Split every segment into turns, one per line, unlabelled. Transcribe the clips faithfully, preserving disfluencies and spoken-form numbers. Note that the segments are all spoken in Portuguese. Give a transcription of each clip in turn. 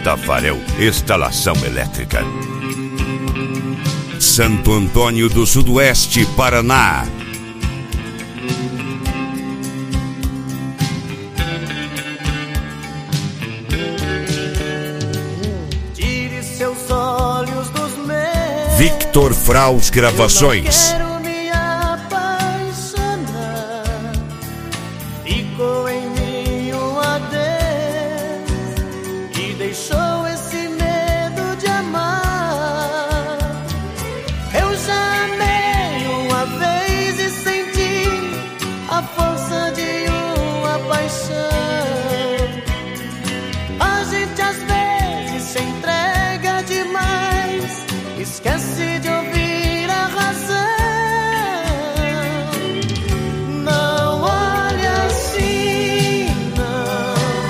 Tafarel Instalação Elétrica. Santo Antônio do Sudoeste, Paraná.
Tire seus olhos dos meus.
Victor Fraus Gravações.
Eu não quero me apaixonar. Ficou em mim um adeus e deixou esse medo de amar. Eu já amei uma vez e senti a força de uma paixão. A gente às vezes se entrega demais, esquece de ouvir a razão. Não olhe assim, não.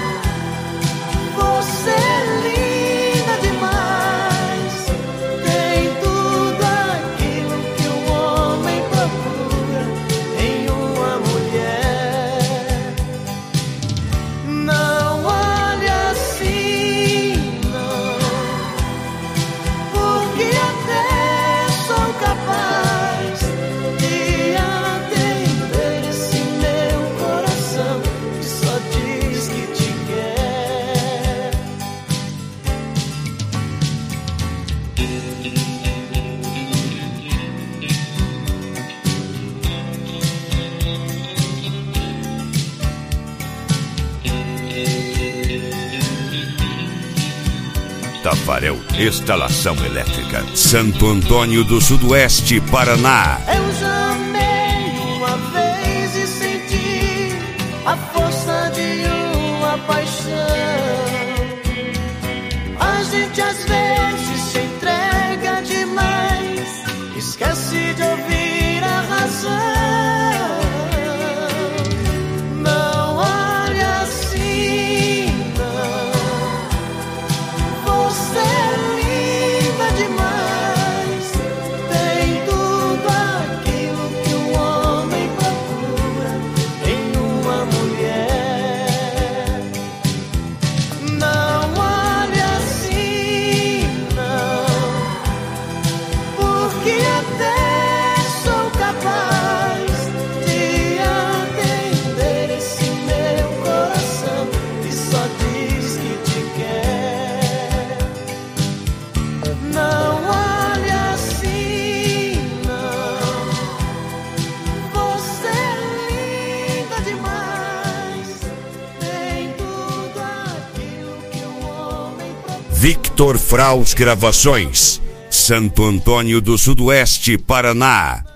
Você é linda demais. Tem tudo aquilo que um homem procura em uma mulher. Não olhe assim, não. Porque até sou capaz de atender esse meu coração que só diz que te quer.
Tafarel Instalação Elétrica. Santo Antônio do Sudoeste, Paraná.
Eu já amei uma vez e senti a força de uma paixão. A gente às vezes se entrega demais, esquece de ouvir a razão. Não olhe assim, não. Você é linda demais. Tem tudo aquilo que um homem procura em uma mulher. Não olhe assim, não. Porque até sou capaz de atender esse meu coração que só diz que te quer. Não olhe assim, não. Você é linda demais. Tem tudo aquilo que um homem procura.
Victor Fraus Gravações. Santo Antônio do Sudoeste, Paraná.